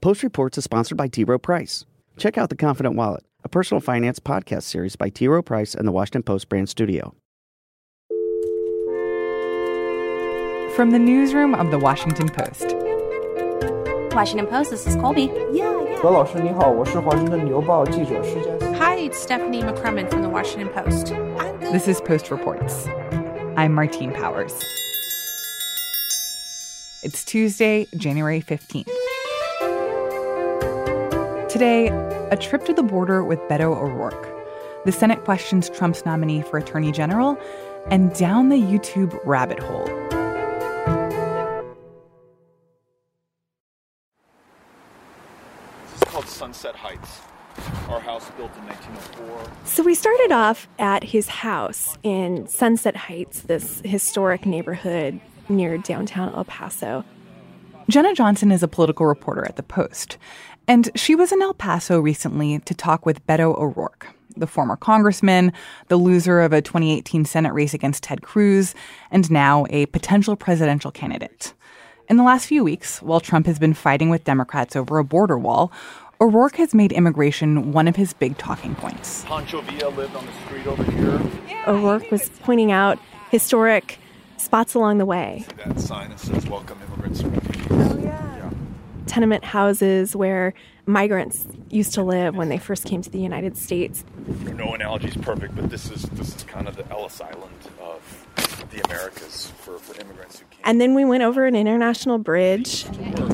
Post Reports is sponsored by T. Rowe Price. Check out The Confident Wallet, a personal finance podcast series by T. Rowe Price and the Washington Post brand studio. From the newsroom of the Washington Post. Washington Post, this is Colby. Hi, it's Stephanie McCrummen from the Washington Post. This is Post Reports. I'm Martine Powers. It's Tuesday, January 15th. Today, a trip to the border with Beto O'Rourke. The Senate questions Trump's nominee for Attorney General, and down the YouTube rabbit hole. This is called Sunset Heights. Our house built in 1904. So we started off at his house in Sunset Heights, this historic neighborhood near downtown El Paso. Jenna Johnson is a political reporter at The Post, and she was in El Paso recently to talk with Beto O'Rourke, the former congressman, the loser of a 2018 Senate race against Ted Cruz, and now a potential presidential candidate. In the last few weeks, while Trump has been fighting with Democrats over a border wall, O'Rourke has made immigration one of his big talking points. Pancho Villa lived on the street over here. O'Rourke was pointing out historic spots along the way. See that sign that says welcome immigrants. Tenement houses where migrants used to live when they first came to the United States. No analogy is perfect, but this is kind of the Ellis Island of the Americas for immigrants who came. And then we went over an international bridge.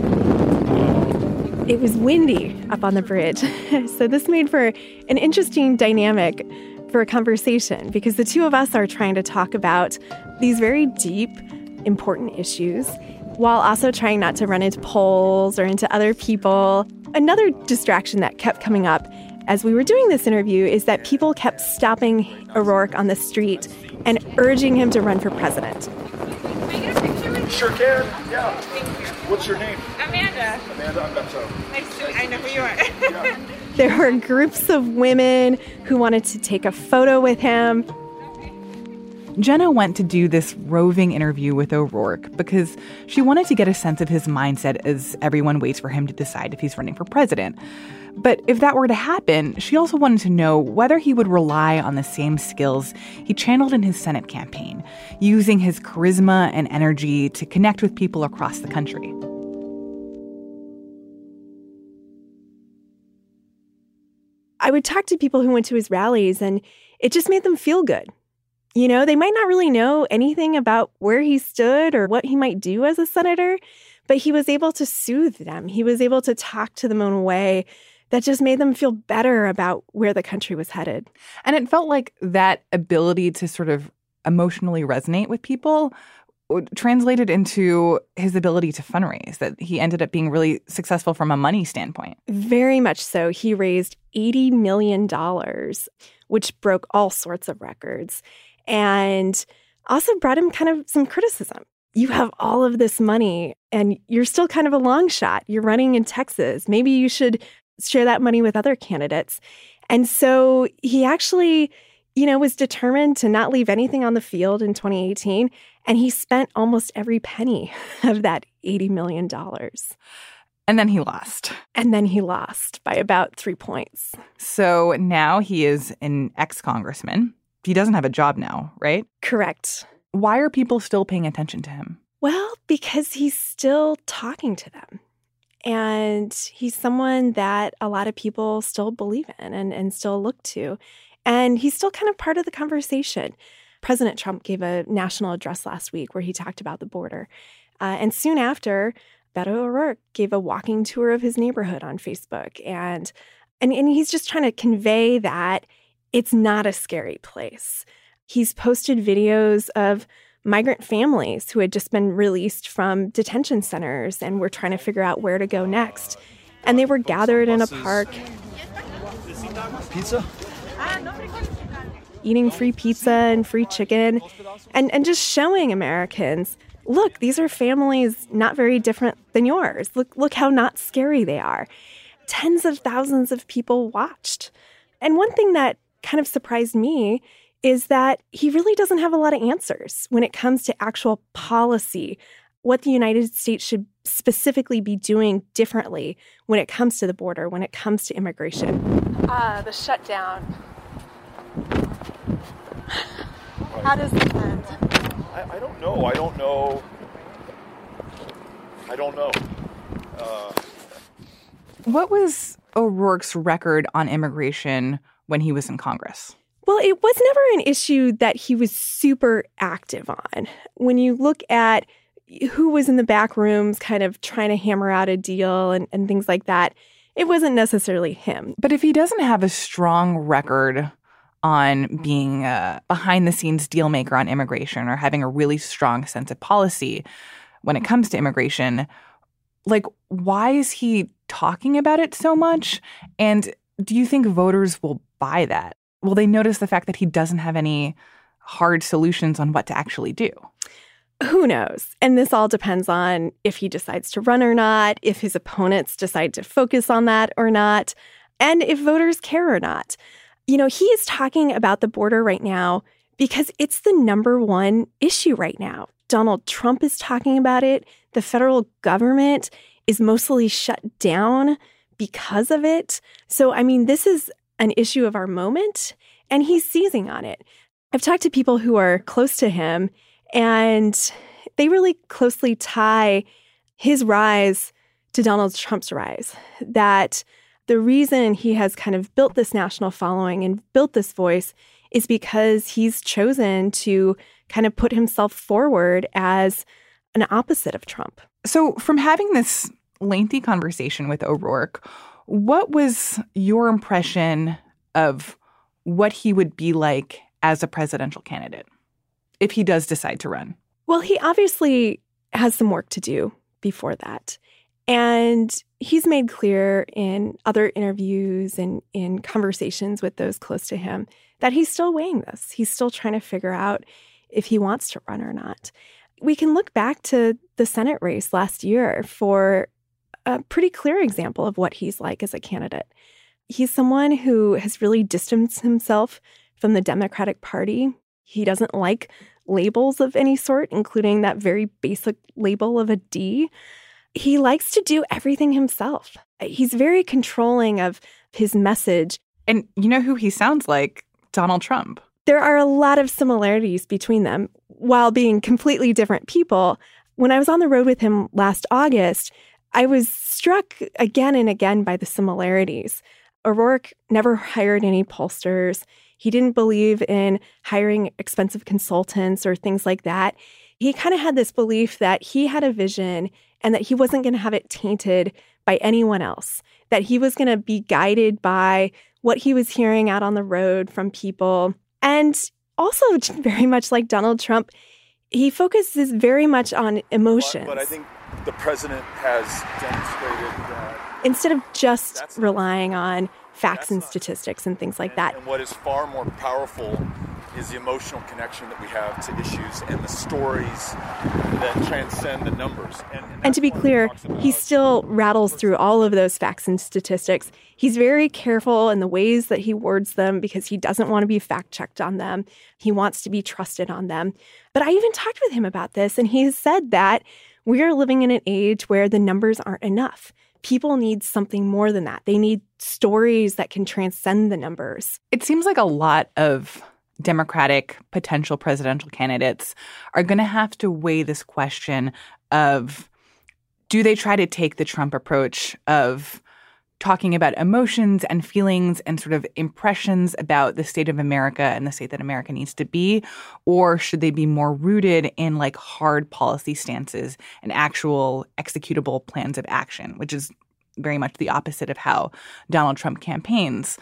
It was windy up on the bridge. So this made for an interesting dynamic for a conversation because the two of us are trying to talk about these very deep, important issues while also trying not to run into poles or into other people. Another distraction that kept coming up as we were doing this interview is that people kept stopping O'Rourke on the street and urging him to run for president. Can I get a picture with you? Sure can, yeah. Thank you. What's your name? Amanda. Amanda, I'm Beto. Nice to I know who you are. Yeah. There were groups of women who wanted to take a photo with him. Jenna went to do this roving interview with O'Rourke because she wanted to get a sense of his mindset as everyone waits for him to decide if he's running for president. But if that were to happen, she also wanted to know whether he would rely on the same skills he channeled in his Senate campaign, using his charisma and energy to connect with people across the country. I would talk to people who went to his rallies, and it just made them feel good. You know, they might not really know anything about where he stood or what he might do as a senator, but he was able to soothe them. He was able to talk to them in a way that just made them feel better about where the country was headed. And it felt like that ability to sort of emotionally resonate with people translated into his ability to fundraise, that he ended up being really successful from a money standpoint. Very much so. He raised $80 million, which broke all sorts of records, and also brought him kind of some criticism. You have all of this money, and you're still kind of a long shot. You're running in Texas. Maybe you should share that money with other candidates. And so he actually, was determined to not leave anything on the field in 2018. And he spent almost every penny of that $80 million. And then he lost. And then he lost by about 3 points. So now he is an ex-congressman. He doesn't have a job now, right? Correct. Why are people still paying attention to him? Well, because he's still talking to them. And he's someone that a lot of people still believe in and still look to. And he's still kind of part of the conversation. President Trump gave a national address last week where he talked about the border. And soon after, Beto O'Rourke gave a walking tour of his neighborhood on Facebook. And he's just trying to convey that it's not a scary place. He's posted videos of migrant families who had just been released from detention centers and were trying to figure out where to go next. And they were gathered in a park. Pizza? Eating free pizza and free chicken and just showing Americans, look, these are families not very different than yours. Look how not scary they are. Tens of thousands of people watched. And one thing that kind of surprised me is that he really doesn't have a lot of answers when it comes to actual policy. what the United States should specifically be doing differently when it comes to the border, when it comes to immigration. The shutdown. How does this end? I don't know. I don't know. What was O'Rourke's record on immigration when he was in Congress? Well, it was never an issue that he was super active on. When you look at who was in the back rooms kind of trying to hammer out a deal and things like that, it wasn't necessarily him. But if he doesn't have a strong record on being a behind-the-scenes deal maker on immigration or having a really strong sense of policy when it comes to immigration, like, why is he talking about it so much? And do you think voters will buy that? Will they notice the fact that he doesn't have any hard solutions on what to actually do? Who knows? And this all depends on if he decides to run or not, if his opponents decide to focus on that or not, and if voters care or not. You know, he is talking about the border right now because it's the number one issue right now. Donald Trump is talking about it. The federal government is mostly shut down because of it. So, I mean, this is an issue of our moment, and he's seizing on it. I've talked to people who are close to him, and they really closely tie his rise to Donald Trump's rise. That the reason he has kind of built this national following and built this voice is because he's chosen to kind of put himself forward as an opposite of Trump. So from having this lengthy conversation with O'Rourke, what was your impression of what he would be like as a presidential candidate if he does decide to run? Well, he obviously has some work to do before that. And he's made clear in other interviews and in conversations with those close to him that he's still weighing this. He's still trying to figure out if he wants to run or not. We can look back to the Senate race last year for a pretty clear example of what he's like as a candidate. He's someone who has really distanced himself from the Democratic Party. He doesn't like labels of any sort, including that very basic label of a D. He likes to do everything himself. He's very controlling of his message. And you know who he sounds like? Donald Trump. There are a lot of similarities between them, while being completely different people. When I was on the road with him last August, I was struck again and again by the similarities. O'Rourke never hired any pollsters. He didn't believe in hiring expensive consultants or things like that. He kind of had this belief that he had a vision and that he wasn't going to have it tainted by anyone else, that he was going to be guided by what he was hearing out on the road from people. And also, very much like Donald Trump, he focuses very much on emotions. But I think the president has demonstrated that instead of just relying on facts and statistics and things like that. And what is far more powerful is the emotional connection that we have to issues and the stories that transcend the numbers. And to be clear, he still rattles through all of those facts and statistics. He's very careful in the ways that he words them because he doesn't want to be fact-checked on them. He wants to be trusted on them. But I even talked with him about this, and he has said that we are living in an age where the numbers aren't enough. People need something more than that. They need stories that can transcend the numbers. It seems like a lot of Democratic potential presidential candidates are going to have to weigh this question of, do they try to take the Trump approach of talking about emotions and feelings and sort of impressions about the state of America and the state that America needs to be? Or should they be more rooted in like hard policy stances and actual executable plans of action, which is very much the opposite of how Donald Trump campaigns?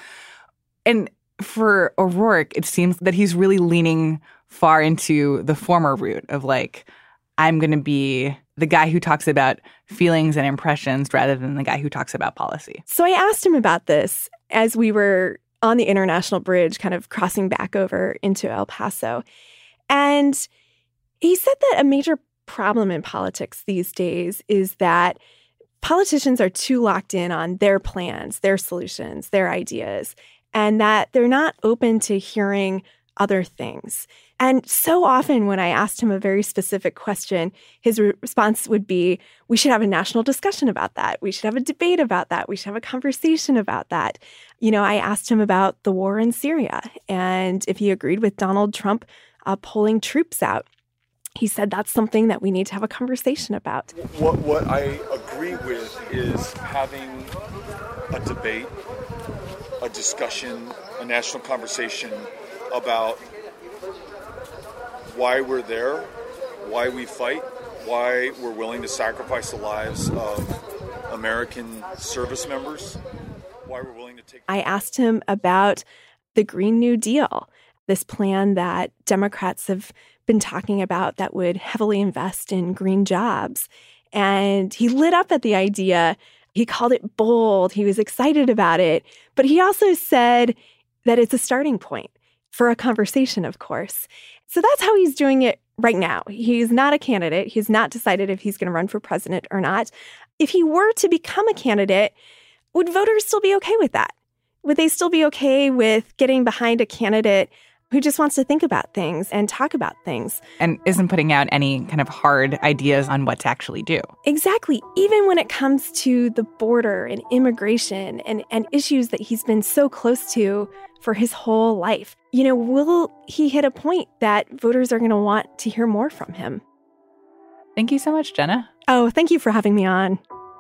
And for O'Rourke, it seems that he's really leaning far into the former route of like, I'm going to be the guy who talks about feelings and impressions rather than the guy who talks about policy. So I asked him about this as we were on the International Bridge, kind of crossing back over into El Paso. And he said that a major problem in politics these days is that politicians are too locked in on their plans, their solutions, their ideas, and that they're not open to hearing other things. And so often when I asked him a very specific question, his response would be, we should have a national discussion about that. We should have a debate about that. We should have a conversation about that. I asked him about the war in Syria and if he agreed with Donald Trump pulling troops out. He said that's something that we need to have a conversation about. What I agree with is having a debate, a discussion, a national conversation about why we're there, why we fight, why we're willing to sacrifice the lives of American service members, why we're willing to take... I asked him about the Green New Deal, this plan that Democrats have been talking about that would heavily invest in green jobs. And he lit up at the idea. He called it bold. He was excited about it. But he also said that it's a starting point for a conversation, of course. So that's how he's doing it right now. He's not a candidate. He's not decided if he's going to run for president or not. If he were to become a candidate, would voters still be okay with that? Would they still be okay with getting behind a candidate who just wants to think about things and talk about things? And isn't putting out any kind of hard ideas on what to actually do. Exactly. Even when it comes to the border and immigration and issues that he's been so close to for his whole life. Will he hit a point that voters are going to want to hear more from him? Thank you so much, Jenna. Oh, thank you for having me on.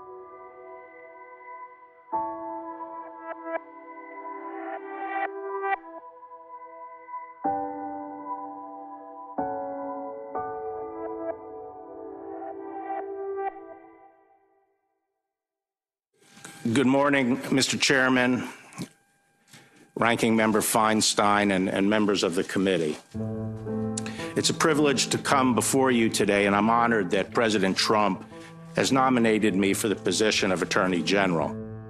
Good morning, Mr. Chairman, Ranking Member Feinstein, and members of the committee. It's a privilege to come before you today, and I'm honored that President Trump has nominated me for the position of Attorney General.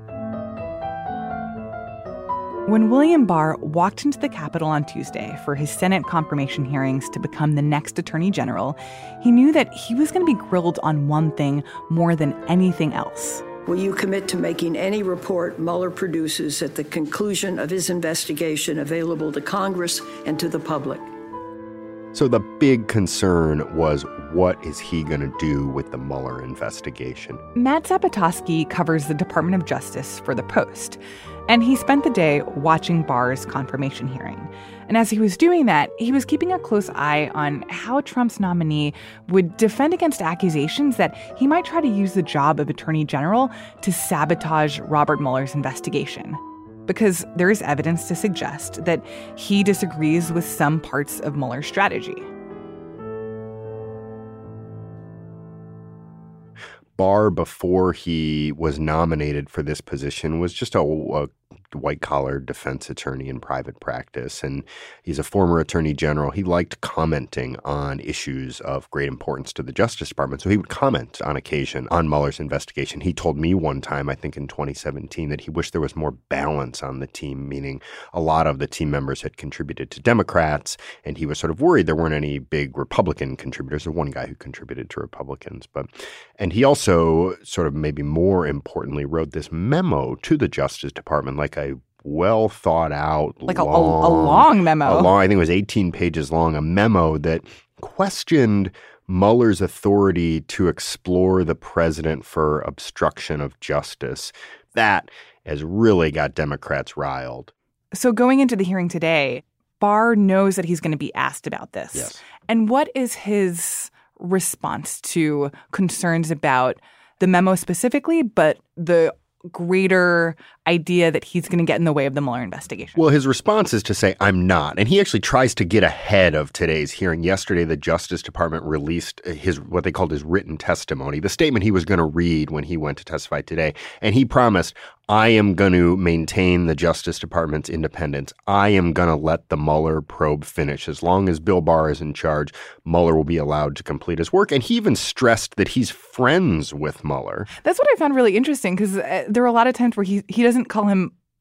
When William Barr walked into the Capitol on Tuesday for his Senate confirmation hearings to become the next Attorney General, he knew that he was going to be grilled on one thing more than anything else. Will you commit to making any report Mueller produces at the conclusion of his investigation available to Congress and to the public? So the big concern was, what is he going to do with the Mueller investigation? Matt Zapotosky covers the Department of Justice for The Post, and he spent the day watching Barr's confirmation hearing. And as he was doing that, he was keeping a close eye on how Trump's nominee would defend against accusations that he might try to use the job of Attorney General to sabotage Robert Mueller's investigation. Because there is evidence to suggest that he disagrees with some parts of Mueller's strategy. Barr, before he was nominated for this position, was just a white-collar defense attorney in private practice, and he's a former attorney general. He liked commenting on issues of great importance to the Justice Department, so he would comment on occasion on Mueller's investigation. He told me one time, I think in 2017, that he wished there was more balance on the team, meaning a lot of the team members had contributed to Democrats, and he was sort of worried there weren't any big Republican contributors. There's one guy who contributed to Republicans, and he also sort of maybe more importantly wrote this memo to the Justice Department, like a well thought out, like a long memo. I think it was 18 pages long, a memo that questioned Mueller's authority to explore the president for obstruction of justice. That has really got Democrats riled. So going into the hearing today, Barr knows that he's going to be asked about this. Yes. And what is his response to concerns about the memo specifically, but the greater idea that he's going to get in the way of the Mueller investigation? Well, his response is to say, I'm not. And he actually tries to get ahead of today's hearing. Yesterday, the Justice Department released what they called his written testimony, the statement he was going to read when he went to testify today. And he promised, I am going to maintain the Justice Department's independence. I am going to let the Mueller probe finish. As long as Bill Barr is in charge, Mueller will be allowed to complete his work. And he even stressed that he's friends with Mueller. That's what I found really interesting, because there are a lot of times where he doesn't call him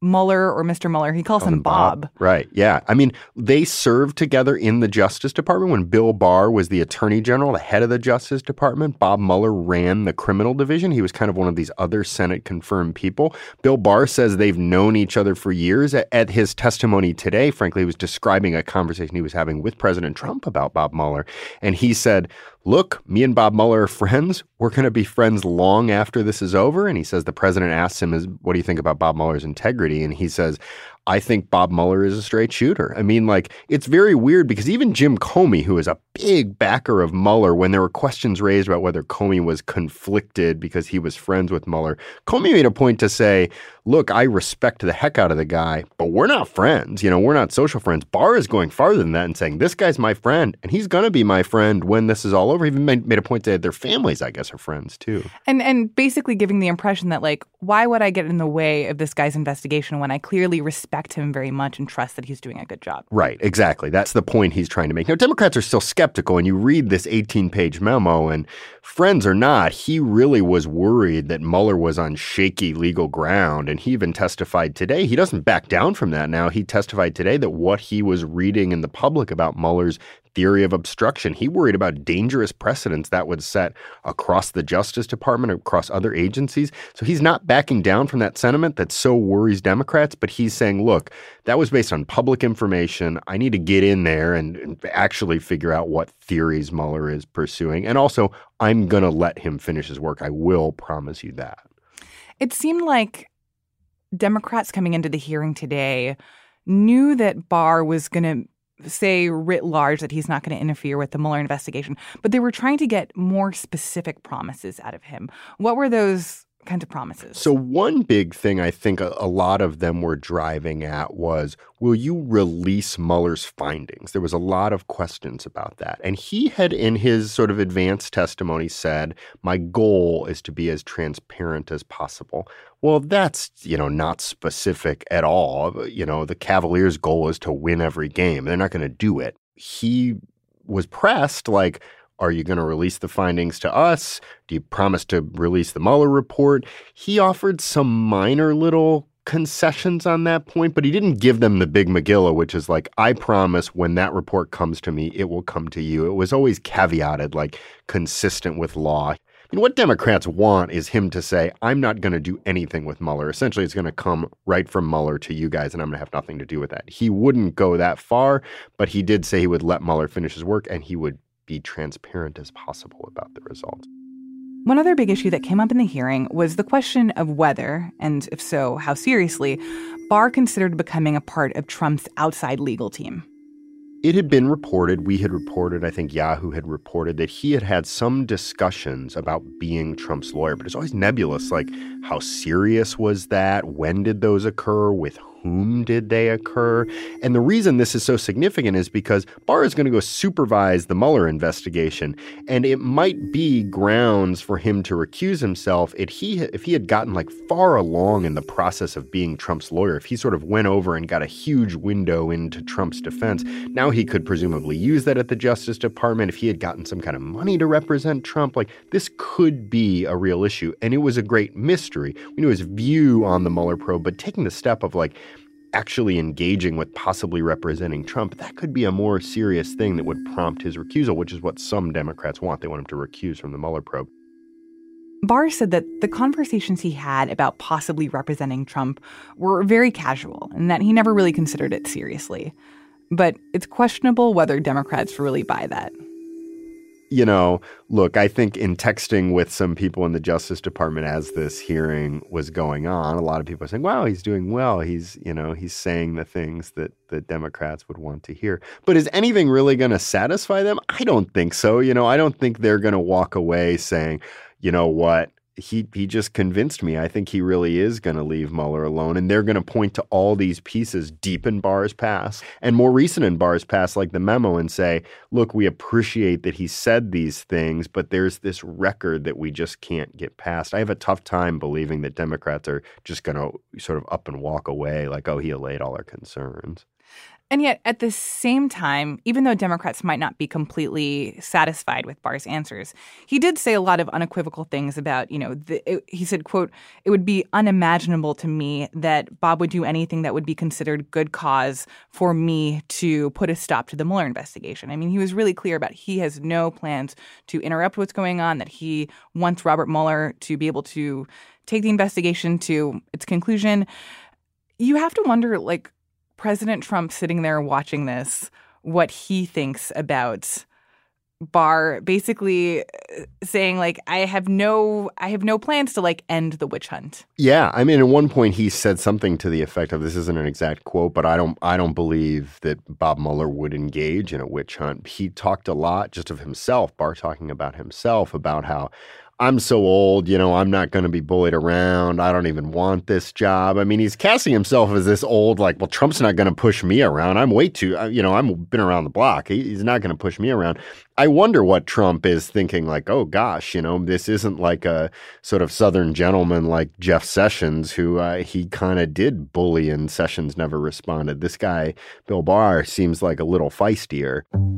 Mueller or Mr. Mueller. He calls him Bob. Right. Yeah. I mean, they served together in the Justice Department when Bill Barr was the Attorney General, the head of the Justice Department. Bob Mueller ran the criminal division. He was kind of one of these other Senate-confirmed people. Bill Barr says they've known each other for years. At his testimony today, frankly, he was describing a conversation he was having with President Trump about Bob Mueller. And he said, look, me and Bob Mueller are friends. We're going to be friends long after this is over. And he says the president asks him, what do you think about Bob Mueller's integrity? And he says, I think Bob Mueller is a straight shooter. I mean, like, it's very weird because even Jim Comey, who is a big backer of Mueller, when there were questions raised about whether Comey was conflicted because he was friends with Mueller, Comey made a point to say, look, I respect the heck out of the guy, but we're not friends. You know, we're not social friends. Barr is going farther than that and saying, this guy's my friend, and he's going to be my friend when this is all over. He even made a point that their families, I guess, are friends, too. And basically giving the impression that, like, why would I get in the way of this guy's investigation when I clearly respect him very much and trust that he's doing a good job? Right, exactly. That's the point he's trying to make. Now, Democrats are still skeptical, and you read this 18-page memo, and friends or not, he really was worried that Mueller was on shaky legal ground, and he even testified today. He doesn't back down from that now. He testified today that what he was reading in the public about Mueller's theory of obstruction, he worried about dangerous precedents that would set across the Justice Department, across other agencies. So he's not backing down from that sentiment that so worries Democrats, but he's saying, look, that was based on public information. I need to get in there and actually figure out what theories Mueller is pursuing. And also, I'm going to let him finish his work. I will promise you that. It seemed like Democrats coming into the hearing today knew that Barr was going to say writ large that he's not going to interfere with the Mueller investigation, but they were trying to get more specific promises out of him. What were those kinds of promises? So one big thing I think a lot of them were driving at was, will you release Mueller's findings? There was a lot of questions about that. And he had, in his sort of advanced testimony, said, my goal is to be as transparent as possible. Well, that's, not specific at all. The Cavaliers' goal is to win every game. They're not going to do it. He was pressed, like, are you going to release the findings to us? Do you promise to release the Mueller report? He offered some minor little concessions on that point, but he didn't give them the big Megillah, which is like, I promise when that report comes to me, it will come to you. It was always caveated, like consistent with law. I mean, what Democrats want is him to say, I'm not going to do anything with Mueller. Essentially, it's going to come right from Mueller to you guys, and I'm going to have nothing to do with that. He wouldn't go that far, but he did say he would let Mueller finish his work, and he would be transparent as possible about the results. One other big issue that came up in the hearing was the question of whether, and if so, how seriously, Barr considered becoming a part of Trump's outside legal team. It had been reported, we had reported, I think Yahoo had reported, that he had had some discussions about being Trump's lawyer, but it's always nebulous, like how serious was that? When did those occur? With whom did they occur? And the reason this is so significant is because Barr is going to go supervise the Mueller investigation, and it might be grounds for him to recuse himself if he had gotten like far along in the process of being Trump's lawyer. If he sort of went over and got a huge window into Trump's defense, now he could presumably use that at the Justice Department. If he had gotten some kind of money to represent Trump, like this could be a real issue. And it was a great mystery. We knew his view on the Mueller probe, but taking the step of like actually engaging with possibly representing Trump, that could be a more serious thing that would prompt his recusal, which is what some Democrats want. They want him to recuse from the Mueller probe. Barr said that the conversations he had about possibly representing Trump were very casual and that he never really considered it seriously. But it's questionable whether Democrats really buy that. Look, I think in texting with some people in the Justice Department as this hearing was going on, a lot of people are saying, wow, he's doing well. He's saying the things that the Democrats would want to hear. But is anything really going to satisfy them? I don't think so. I don't think they're going to walk away saying, you know what? He just convinced me. I think he really is going to leave Mueller alone. And they're going to point to all these pieces deep in Barr's past and more recent in Barr's past, like the memo, and say, look, we appreciate that he said these things, but there's this record that we just can't get past. I have a tough time believing that Democrats are just going to sort of up and walk away like, oh, he allayed all our concerns. And yet, at the same time, even though Democrats might not be completely satisfied with Barr's answers, he did say a lot of unequivocal things about, he said, quote, "It would be unimaginable to me that Bob would do anything that would be considered good cause for me to put a stop to the Mueller investigation." I mean, he was really clear about he has no plans to interrupt what's going on, that he wants Robert Mueller to be able to take the investigation to its conclusion. You have to wonder, President Trump sitting there watching this, what he thinks about Barr basically saying, I have no plans to end the witch hunt. Yeah, I mean, at one point he said something to the effect of, this isn't an exact quote, but I don't believe that Bob Mueller would engage in a witch hunt. He talked a lot just of himself, Barr talking about himself, about how I'm so old, I'm not going to be bullied around. I don't even want this job. I mean, he's casting himself as this old, Trump's not going to push me around. I'm way too, I've been around the block. He's not going to push me around. I wonder what Trump is thinking, oh gosh, this isn't like a sort of Southern gentleman like Jeff Sessions, who he kind of did bully and Sessions never responded. This guy, Bill Barr, seems like a little feistier.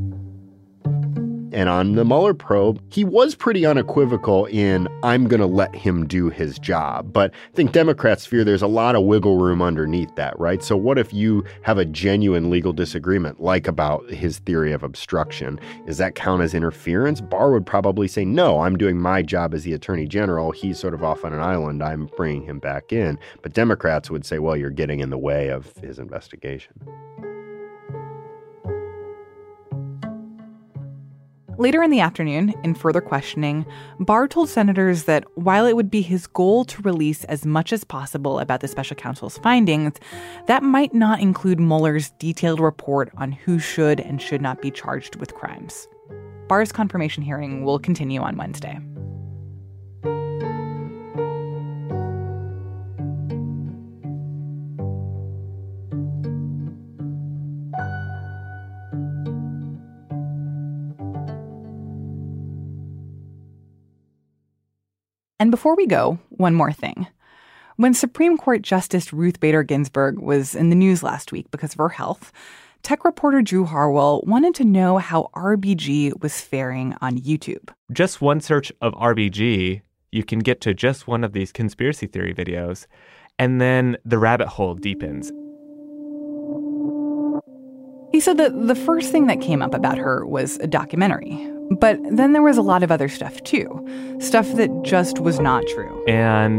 And on the Mueller probe, he was pretty unequivocal in, I'm going to let him do his job. But I think Democrats fear there's a lot of wiggle room underneath that, right? So what if you have a genuine legal disagreement, like about his theory of obstruction? Does that count as interference? Barr would probably say, no, I'm doing my job as the attorney general. He's sort of off on an island. I'm bringing him back in. But Democrats would say, well, you're getting in the way of his investigation. Later in the afternoon, in further questioning, Barr told senators that while it would be his goal to release as much as possible about the special counsel's findings, that might not include Mueller's detailed report on who should and should not be charged with crimes. Barr's confirmation hearing will continue on Wednesday. And before we go, one more thing. When Supreme Court Justice Ruth Bader Ginsburg was in the news last week because of her health, tech reporter Drew Harwell wanted to know how RBG was faring on YouTube. Just one search of RBG, you can get to just one of these conspiracy theory videos, and then the rabbit hole deepens. He said that the first thing that came up about her was a documentary. But then there was a lot of other stuff, too. Stuff that just was not true. And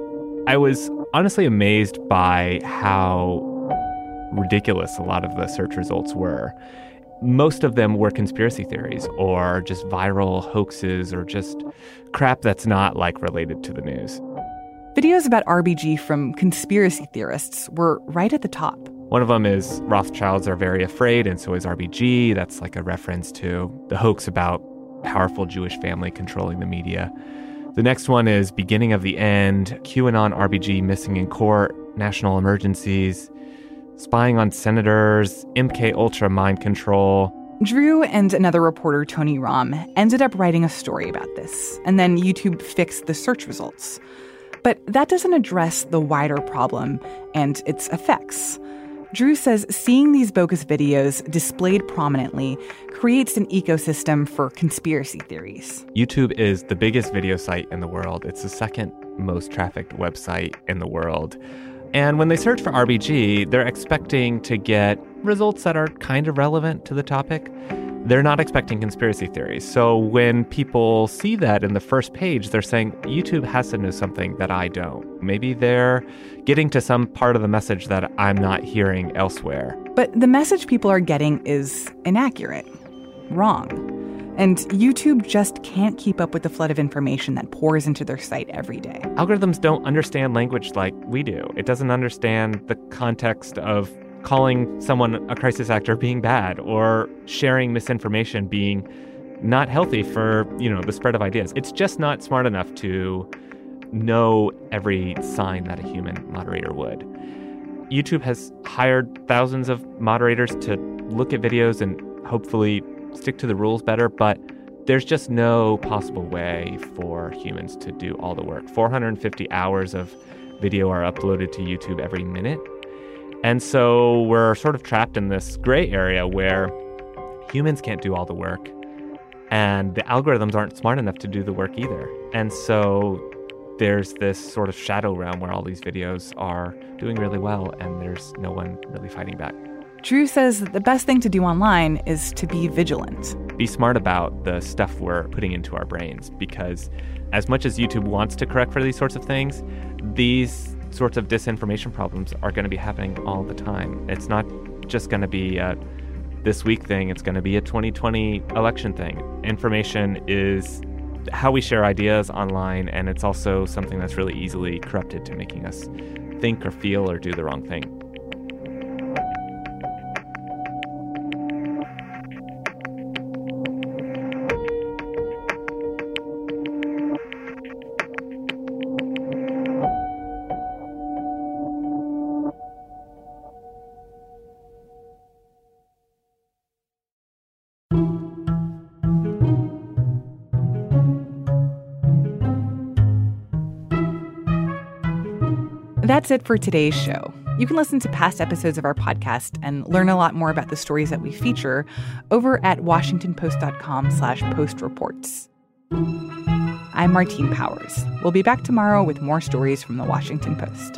I was honestly amazed by how ridiculous a lot of the search results were. Most of them were conspiracy theories or just viral hoaxes or just crap that's not, related to the news. Videos about RBG from conspiracy theorists were right at the top. One of them is Rothschilds are very afraid, and so is RBG. That's a reference to the hoax about powerful Jewish family controlling the media. The next one is Beginning of the End, QAnon RBG missing in court, national emergencies, spying on senators, MK Ultra mind control. Drew and another reporter, Tony Rahm, ended up writing a story about this, and then YouTube fixed the search results. But that doesn't address the wider problem and its effects. Drew says seeing these bogus videos displayed prominently creates an ecosystem for conspiracy theories. YouTube is the biggest video site in the world. It's the second most trafficked website in the world. And when they search for RBG, they're expecting to get results that are kind of relevant to the topic. They're not expecting conspiracy theories. So when people see that in the first page, they're saying, YouTube has to know something that I don't. Maybe they're getting to some part of the message that I'm not hearing elsewhere. But the message people are getting is inaccurate, wrong. And YouTube just can't keep up with the flood of information that pours into their site every day. Algorithms don't understand language like we do. It doesn't understand the context of calling someone a crisis actor being bad or sharing misinformation being not healthy for, the spread of ideas. It's just not smart enough to know every sign that a human moderator would. YouTube has hired thousands of moderators to look at videos and hopefully stick to the rules better, but there's just no possible way for humans to do all the work. 450 hours of video are uploaded to YouTube every minute. And so we're sort of trapped in this gray area where humans can't do all the work, and the algorithms aren't smart enough to do the work either. And so there's this sort of shadow realm where all these videos are doing really well, and there's no one really fighting back. Drew says that the best thing to do online is to be vigilant. Be smart about the stuff we're putting into our brains, because as much as YouTube wants to correct for these sorts of things, these sorts of disinformation problems are going to be happening all the time. It's not just going to be a this week thing, it's going to be a 2020 election thing. Information is how we share ideas online, and it's also something that's really easily corrupted to making us think or feel or do the wrong thing. That's it for today's show. You can listen to past episodes of our podcast and learn a lot more about the stories that we feature over at washingtonpost.com/postreports. I'm Martine Powers. We'll be back tomorrow with more stories from the Washington Post.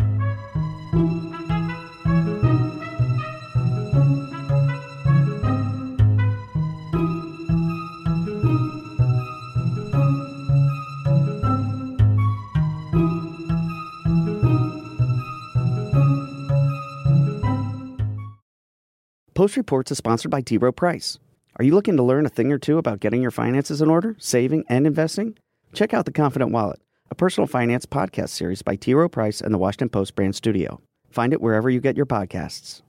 Post Reports is sponsored by T. Rowe Price. Are you looking to learn a thing or two about getting your finances in order, saving, and investing? Check out The Confident Wallet, a personal finance podcast series by T. Rowe Price and the Washington Post brand studio. Find it wherever you get your podcasts.